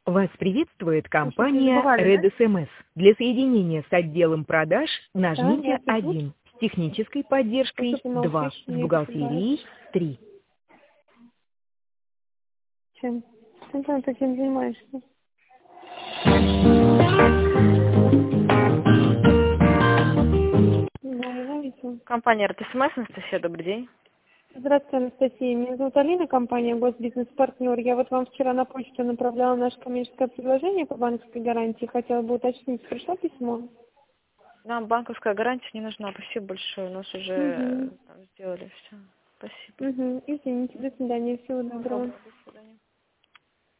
Вас приветствует Вы что-то компания забывали, да? Red SMS. Для соединения с отделом продаж Да, нажмите здравствуйте. 1, с технической А что поддержкой ты 2, молчишь? с Мне это понравилось. бухгалтерией 3. Чем? Чем ты таким занимаешься? Да, я заметила. Компания РТСМС, Анастасия, добрый день. Здравствуйте, Анастасия. Меня зовут Алина, компания Госбизнес-партнер. Я вот вам вчера на почту направляла наше коммерческое предложение по банковской гарантии. Хотела бы уточнить, пришло письмо? Нам банковская гарантия не нужна. Спасибо большое. У нас уже Угу. там сделали все. Спасибо. Угу. Извините, до свидания, всего доброго. До свидания.